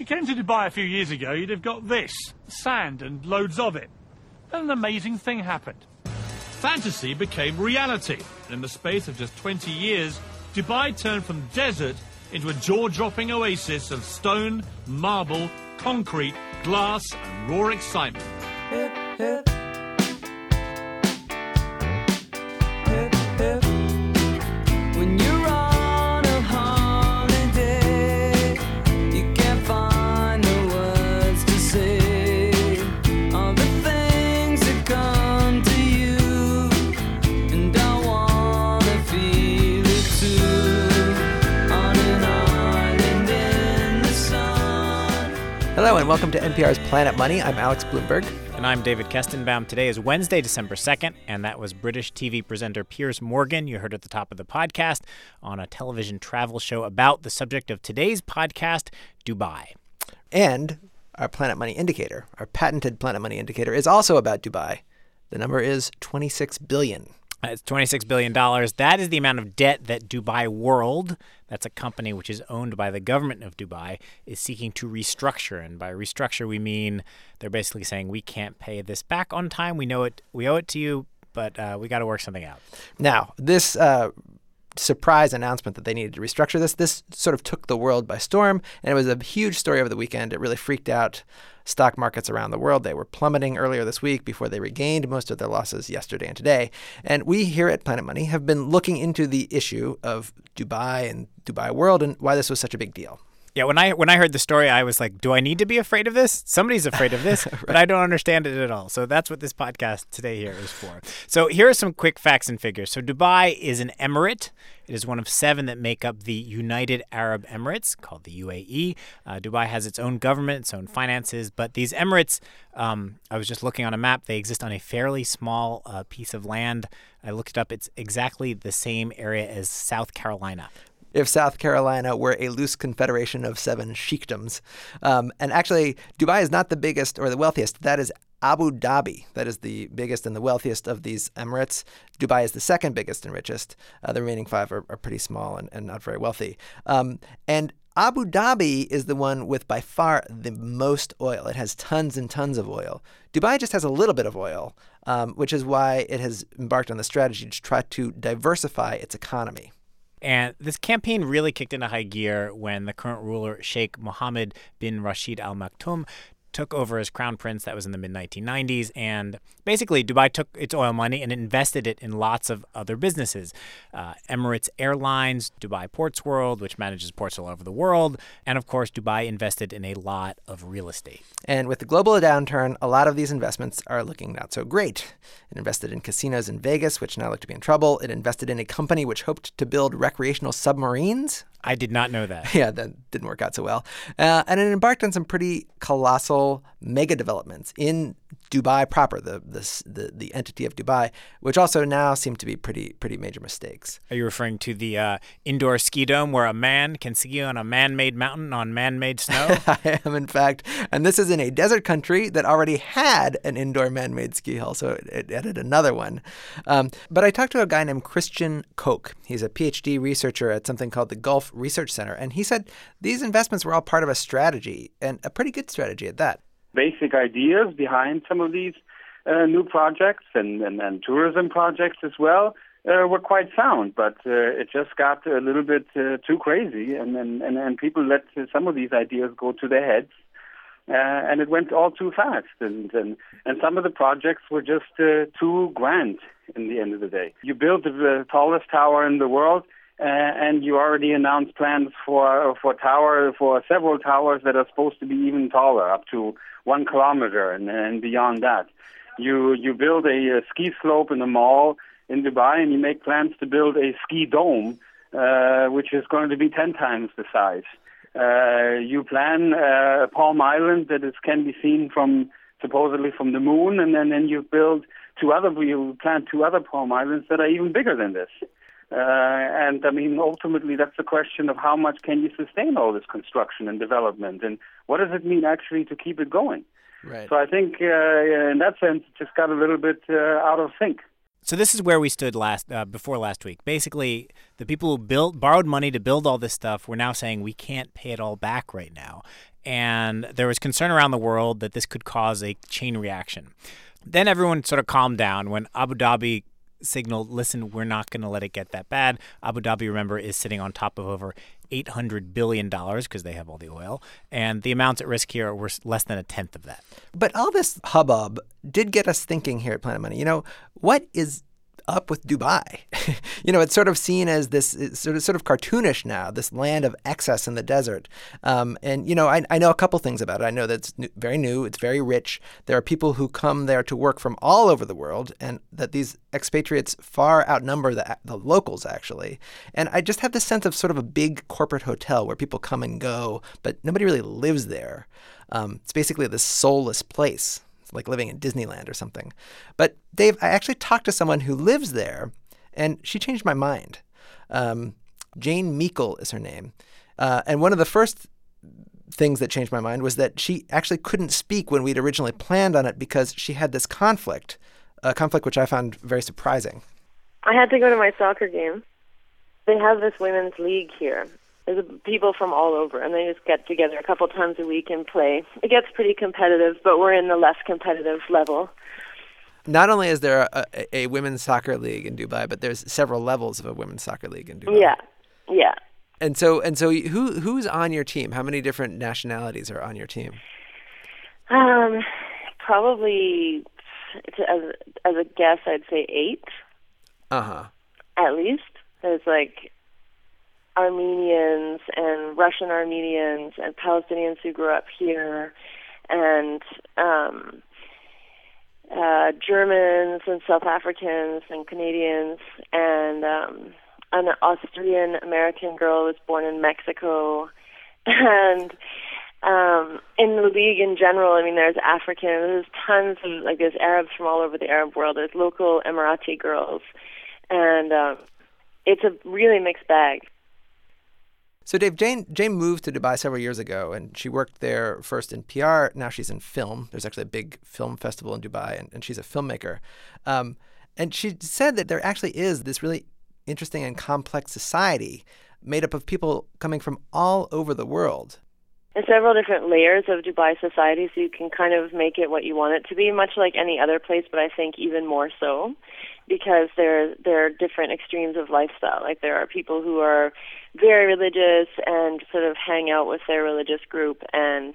came to Dubai a few years ago, you'd have got this, sand and loads of it. And an amazing thing happened. Fantasy became reality. And in the space of just 20 years, Dubai turned from desert into a jaw-dropping oasis of stone, marble, concrete, glass and raw excitement. Hip, hip. Hip, hip. When you're on a holiday, you can't find the words to say all the things that come to you, and I wanna feel it too, on an island in the sun. Hello and welcome to NPR's Planet Money. I'm Alex Bloomberg. And I'm David Kestenbaum. Today is Wednesday, December 2nd, and that was British TV presenter Piers Morgan, you heard at the top of the podcast, on a television travel show about the subject of today's podcast, Dubai. And our Planet Money indicator, our patented Planet Money indicator, is also about Dubai. The number is $26 billion. It's $26 billion. That is the amount of debt that Dubai World, that's a company which is owned by the government of Dubai, is seeking to restructure. And by restructure, we mean they're basically saying we can't pay this back on time. We know it. We owe it to you, but we got to work something out. Now, this surprise announcement that they needed to restructure this sort of took the world by storm, and it was a huge story over the weekend. It really freaked out stock markets around the world. They were plummeting earlier this week before they regained most of their losses yesterday and today. And we here at Planet Money have been looking into the issue of Dubai and Dubai World and why this was such a big deal. Yeah, when I heard the story, I was like, do I need to be afraid of this? Somebody's afraid of this, right. But I don't understand it at all. So that's what this podcast today here is for. So here are some quick facts and figures. So Dubai is an emirate. It is one of 7 that make up the United Arab Emirates, called the UAE. Dubai has its own government, its own finances. But these emirates, I was just looking on a map, they exist on a fairly small piece of land. I looked it up. It's exactly the same area as South Carolina. If South Carolina were a loose confederation of 7 sheikdoms. And actually, Dubai is not the biggest or the wealthiest. That is Abu Dhabi. That is the biggest and the wealthiest of these emirates. Dubai is the second biggest and richest. The remaining 5 are pretty small and not very wealthy. And Abu Dhabi is the one with by far the most oil. It has tons and tons of oil. Dubai just has a little bit of oil, which is why it has embarked on the strategy to try to diversify its economy. And this campaign really kicked into high gear when the current ruler, Sheikh Mohammed bin Rashid Al Maktoum, took over as crown prince. That was in the mid-1990s. And basically, Dubai took its oil money and invested it in lots of other businesses. Emirates Airlines, Dubai Ports World, which manages ports all over the world. And, of course, Dubai invested in a lot of real estate. And with the global downturn, a lot of these investments are looking not so great. It invested in casinos in Vegas, which now look to be in trouble. It invested in a company which hoped to build recreational submarines. I did not know that. Yeah, that didn't work out so well. And it embarked on some pretty colossal mega developments in Dubai proper, the entity of Dubai, which also now seem to be pretty major mistakes. Are you referring to the indoor ski dome where a man can ski on a man-made mountain on man-made snow? I am, in fact. And this is in a desert country that already had an indoor man-made ski hall, so it added another one. But I talked to a guy named Christian Koch. He's a PhD researcher at something called the Gulf Research Center, and he said these investments were all part of a strategy, and a pretty good strategy at that. Basic ideas behind some of these new projects and tourism projects as well were quite sound, but it just got a little bit too crazy, and people let some of these ideas go to their heads, and it went all too fast, and some of the projects were just too grand in the end of the day. You build the tallest tower in the world, and you already announced plans for several towers that are supposed to be even taller, up to 1 kilometer and beyond that. You build a ski slope in a mall in Dubai, and you make plans to build a ski dome, which is going to be 10 times the size. You plan Palm Island that can be seen supposedly from the moon, and then you plan 2 other Palm Islands that are even bigger than this. And I mean, ultimately, that's the question of how much can you sustain all this construction and development, and what does it mean actually to keep it going? Right. So I think in that sense, it just got a little bit out of sync. So this is where we stood before last week. Basically, the people who borrowed money to build all this stuff were now saying we can't pay it all back right now. And there was concern around the world that this could cause a chain reaction. Then everyone sort of calmed down when Abu Dhabi signaled, listen, we're not going to let it get that bad. Abu Dhabi, remember, is sitting on top of over $800 billion because they have all the oil. And the amounts at risk here were less than a tenth of that. But all this hubbub did get us thinking here at Planet Money. What is up with Dubai? It's sort of seen as this sort of cartoonish now, this land of excess in the desert. I know a couple things about it. I know that it's very new. It's very rich. There are people who come there to work from all over the world, and that these expatriates far outnumber the locals, actually. And I just have this sense of sort of a big corporate hotel where people come and go, but nobody really lives there. It's basically this soulless place. Like living in Disneyland or something. But Dave, I actually talked to someone who lives there, and she changed my mind. Jane Meikle is her name. And one of the first things that changed my mind was that she actually couldn't speak when we'd originally planned on it because she had this conflict, a conflict which I found very surprising. I had to go to my soccer game. They have this women's league here. There's people from all over, and they just get together a couple times a week and play. It gets pretty competitive, but we're in the less competitive level. Not only is there a women's soccer league in Dubai, but there's several levels of a women's soccer league in Dubai. Yeah. And so who's on your team? How many different nationalities are on your team? Probably, as a guess, I'd say 8. Uh-huh. At least. There's Armenians and Russian Armenians and Palestinians who grew up here, and Germans and South Africans and Canadians, and an Austrian American girl who was born in Mexico, and in the league in general, there's Africans, there's tons of there's Arabs from all over the Arab world, there's local Emirati girls, and it's a really mixed bag. So, Dave, Jane moved to Dubai several years ago, and she worked there first in PR. Now she's in film. There's actually a big film festival in Dubai, and she's a filmmaker. And she said that there actually is this really interesting and complex society made up of people coming from all over the world. There's several different layers of Dubai society, so you can kind of make it what you want it to be, much like any other place, but I think even more so, because there are different extremes of lifestyle. There are people who are very religious and sort of hang out with their religious group and,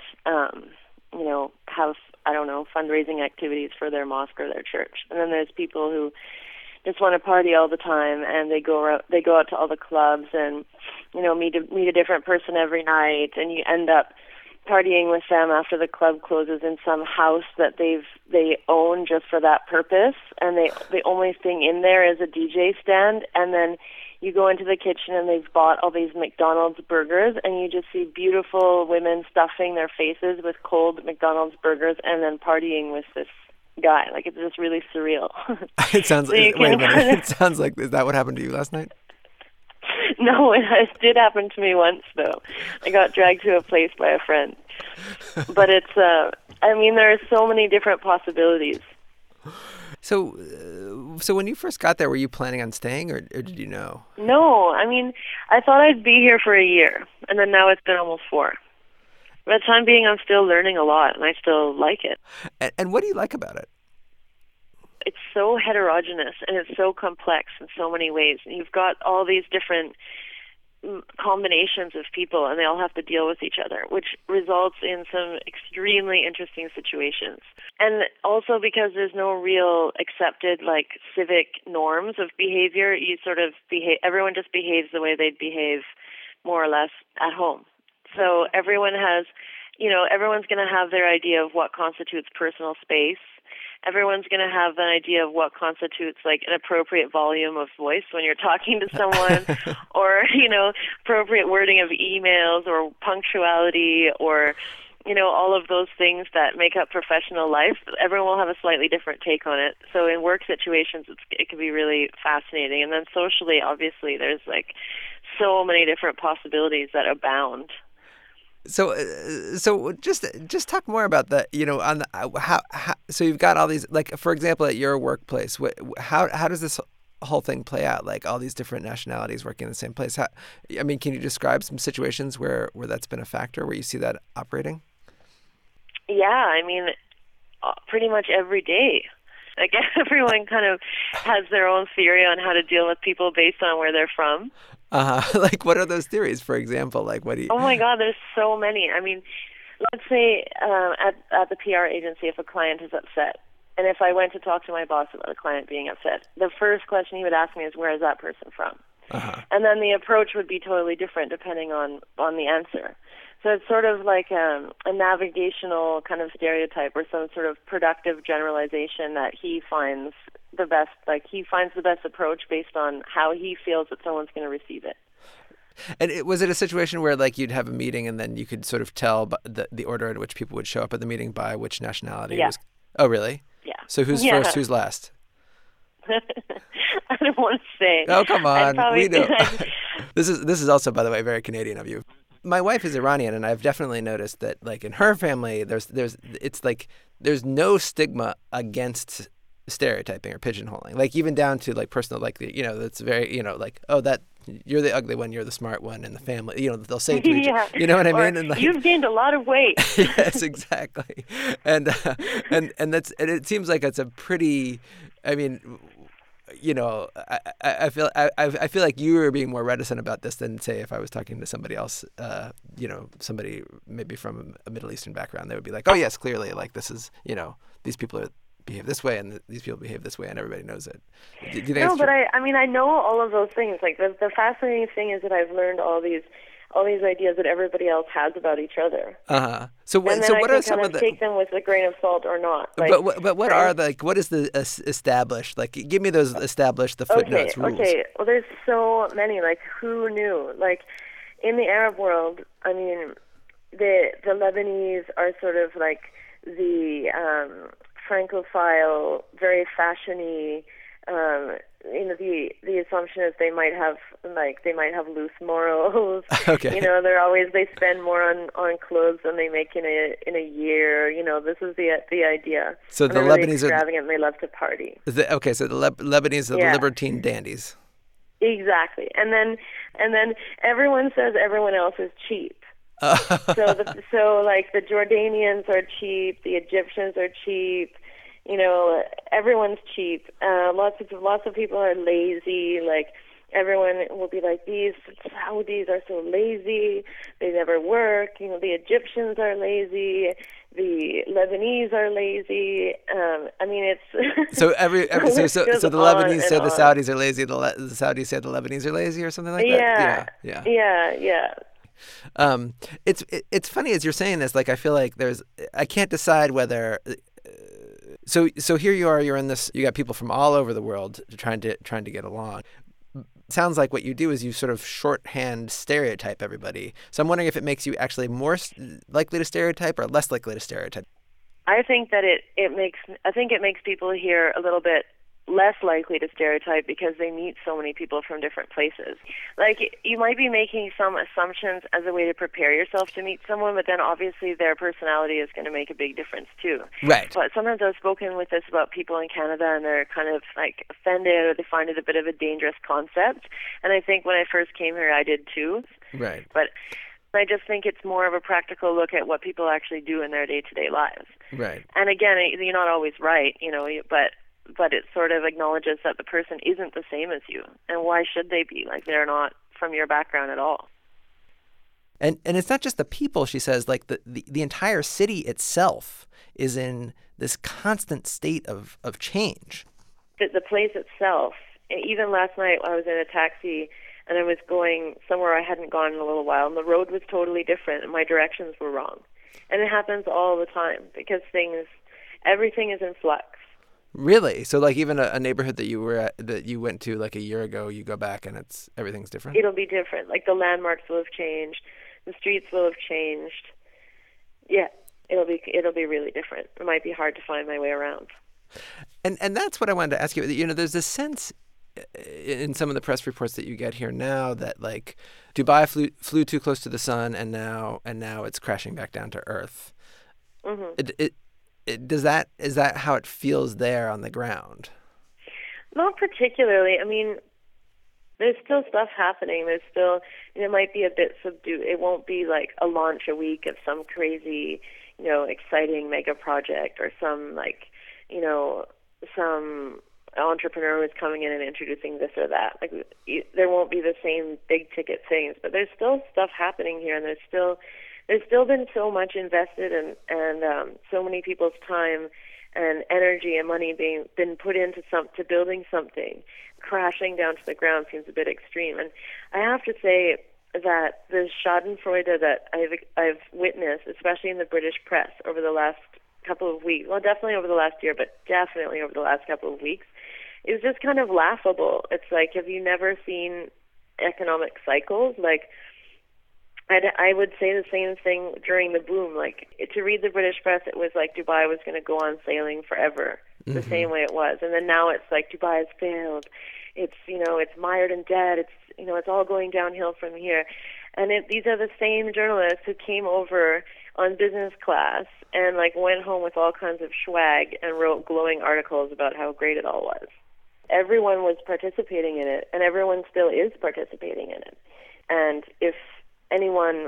have, fundraising activities for their mosque or their church. And then there's people who just want to party all the time, and they go out to all the clubs and, meet a different person every night, and you end up partying with them after the club closes in some house that they own just for that purpose, and the only thing in there is a DJ stand, and then you go into the kitchen and they've bought all these McDonald's burgers, and you just see beautiful women stuffing their faces with cold McDonald's burgers and then partying with this guy. It's just really surreal. It sounds wait a minute. It sounds like, is that what happened to you last night? No, it did happen to me once, though. I got dragged to a place by a friend. But it's, there are so many different possibilities. So when you first got there, were you planning on staying, or did you know? No, I thought I'd be here for a year, and then now it's been almost 4. For the time being, I'm still learning a lot, and I still like it. And what do you like about it? It's so heterogeneous, and it's so complex in so many ways. And you've got all these different combinations of people, and they all have to deal with each other, which results in some extremely interesting situations. And also because there's no real accepted civic norms of behavior, you sort of everyone just behaves the way they'd behave more or less at home. So everyone has, everyone's going to have their idea of what constitutes personal space. Everyone's going to have an idea of what constitutes an appropriate volume of voice when you're talking to someone, or, appropriate wording of emails, or punctuality, or, all of those things that make up professional life. Everyone will have a slightly different take on it. So in work situations, it can be really fascinating. And then socially, obviously, there's so many different possibilities that abound. So just talk more about that. On the, how so you've got all these, like, for example, at your workplace. How does this whole thing play out? Like all these different nationalities working in the same place. Can you describe some situations where that's been a factor, where you see that operating? Yeah, pretty much every day. Like everyone kind of has their own theory on how to deal with people based on where they're from. Like, what are those theories, for example? Like, what do you... Oh my God, there's so many. Let's say at the PR agency, if a client is upset, and if I went to talk to my boss about a client being upset, the first question he would ask me is, where is that person from? And then the approach would be totally different depending on the answer. So it's sort of like a navigational kind of stereotype, or some sort of productive generalization that he finds the best. Like, he finds the best approach based on how he feels that someone's going to receive it. And was it a situation where, like, you'd have a meeting and then you could sort of tell the order in which people would show up at the meeting by which nationality? Yeah. Was... Oh, really? Yeah. So who's first, who's last? I don't want to say. Oh, come on. We know. I'd... This is also, by the way, very Canadian of you. My wife is Iranian, and I've definitely noticed that, like, in her family, there's no stigma against stereotyping or pigeonholing. Like, even down to, like, personal, like, that's very, like, oh, that you're the ugly one, you're the smart one in the family. They'll say to each other. You know what I mean? And, like, you've gained a lot of weight. Yes, exactly. And it seems like it's a pretty, I feel like you are being more reticent about this than, say, if I was talking to somebody else, somebody maybe from a Middle Eastern background. They would be like, oh yes, clearly, like, this is, these people behave this way and these people behave this way, and everybody knows it. Do you think no, but I know all of those things. Like, the fascinating thing is that I've learned all these ideas that everybody else has about each other. So what are some of the... take them with a grain of salt or not. Like, but what are what is the established? Like, give me those established, the footnotes, rules. Okay. Well, there's so many. Like, who knew? Like, in the Arab world, the Lebanese are sort of like the Francophile, very fashiony. The assumption is they might have loose morals. Okay. They spend more on clothes than they make in a year. This is the idea. So and the they're Lebanese really extravagant, and they love to party. So the Lebanese are the libertine dandies. Exactly. And then everyone says everyone else is cheap. So like the Jordanians are cheap, the Egyptians are cheap. Everyone's cheap. Lots of people are lazy. Like, everyone will be like, these Saudis are so lazy. They never work. The Egyptians are lazy. The Lebanese are lazy. It's so the Lebanese say the Saudis are lazy. The Saudis say the Lebanese are lazy, or something like that. Yeah. It's funny as you're saying this. Like, I feel like I can't decide whether. So here you are. You're in this. You got people from all over the world trying to get along. Sounds like what you do is you sort of shorthand stereotype everybody. So I'm wondering if it makes you actually more likely to stereotype or less likely to stereotype. I think that it makes people here a little bit less likely to stereotype because they meet so many people from different places. Like, you might be making some assumptions as a way to prepare yourself to meet someone, but then obviously their personality is going to make a big difference too. Right. But sometimes I've spoken with this about people in Canada, and they're kind of like offended, or they find it a bit of a dangerous concept. And I think when I first came here, I did too. Right. But I just think it's more of a practical look at what people actually do in their day-to-day lives. Right. And again, you're not always right, but it sort of acknowledges that the person isn't the same as you. And why should they be? Like, they're not from your background at all. And it's not just the people, she says, like the entire city itself is in this constant state of change. The place itself, even last night I was in a taxi and I was going somewhere I hadn't gone in a little while, and the road was totally different and my directions were wrong. And it happens all the time because everything is in flux. Really? So, like, even a neighborhood that you went to like a year ago, you go back and everything's different? It'll be different. Like, the landmarks will have changed, the streets will have changed. Yeah, it'll be really different. It might be hard to find my way around. And that's what I wanted to ask you. There's this sense in some of the press reports that you get here now that like Dubai flew too close to the sun and now it's crashing back down to earth. Mm-hmm. Is that how it feels there on the ground? Not particularly. I mean, there's still stuff happening. There's still, it might be a bit subdued. It won't be like a launch a week of some crazy, exciting mega project or some some entrepreneur who's coming in and introducing this or that. Like, there won't be the same big ticket things, but there's still stuff happening here, and there's still been so much invested and so many people's time and energy and money been put into to building something. Crashing down to the ground seems a bit extreme. And I have to say that the schadenfreude that I've witnessed, especially in the British press over the last couple of weeks, well, definitely over the last year, but definitely over the last couple of weeks, is just kind of laughable. It's like, have you never seen economic cycles? Like, I would say the same thing during the boom. Like, to read the British press, it was like Dubai was going to go on sailing forever, the same way it was. And then now it's like Dubai has failed. It's, it's mired in debt. It's, it's all going downhill from here. And these are the same journalists who came over on business class and like went home with all kinds of swag and wrote glowing articles about how great it all was. Everyone was participating in it, and everyone still is participating in it. And if anyone,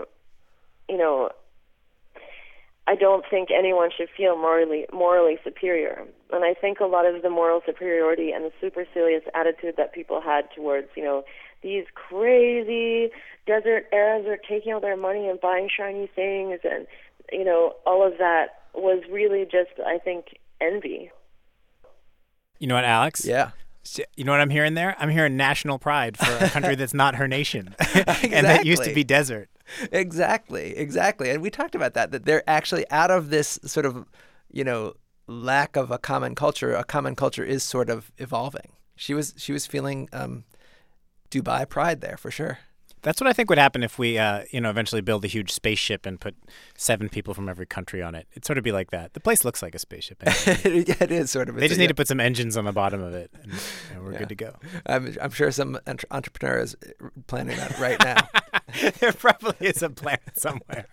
I don't think anyone should feel morally superior. And I think a lot of the moral superiority and the supercilious attitude that people had towards, these crazy desert Arabs are taking all their money and buying shiny things and, all of that was really just, I think, envy. You know what, Alex? Yeah. You know what I'm hearing there? I'm hearing national pride for a country that's not her nation. Exactly. And that used to be desert. Exactly. And we talked about that they're actually out of this sort of, lack of a common culture is sort of evolving. She was feeling Dubai pride there for sure. That's what I think would happen if we, eventually build a huge spaceship and put 7 people from every country on it. It'd sort of be like that. The place looks like a spaceship. Anyway. Yeah, it is sort of. They just need to put some engines on the bottom of it, and we're good to go. I'm sure some entrepreneur is planning that right now. There probably is a plan somewhere.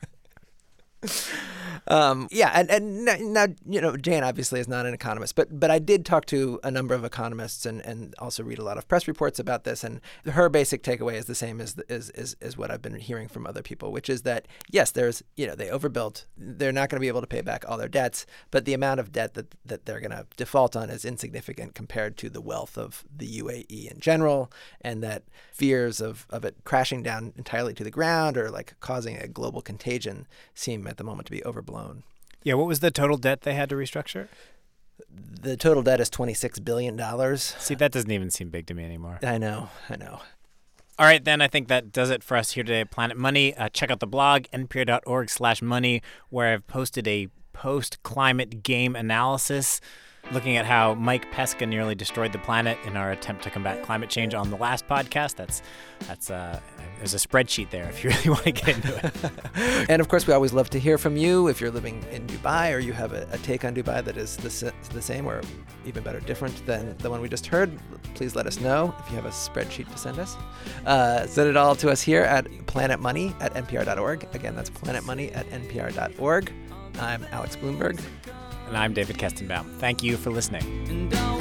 And now Jane obviously is not an economist, but I did talk to a number of economists and also read a lot of press reports about this, and her basic takeaway is the same as what I've been hearing from other people, which is that yes, there's they overbuilt, they're not going to be able to pay back all their debts, but the amount of debt that they're going to default on is insignificant compared to the wealth of the UAE in general, and that fears of it crashing down entirely to the ground or like causing a global contagion seem at the moment to be overblown. Yeah, what was the total debt they had to restructure? The total debt is $26 billion. See, that doesn't even seem big to me anymore. I know. All right, then I think that does it for us here today at Planet Money. Check out the blog, npr.org/money, where I've posted a post-climate game analysis looking at how Mike Pesca nearly destroyed the planet in our attempt to combat climate change on the last podcast. There's a spreadsheet there if you really want to get into it. And of course, we always love to hear from you. If you're living in Dubai or you have a take on Dubai that is the same or even better, different than the one we just heard, please let us know. If you have a spreadsheet to send us, send it all to us here at planetmoney@npr.org. Again, that's planetmoney@npr.org. I'm Alex Blumberg. And I'm David Kestenbaum. Thank you for listening.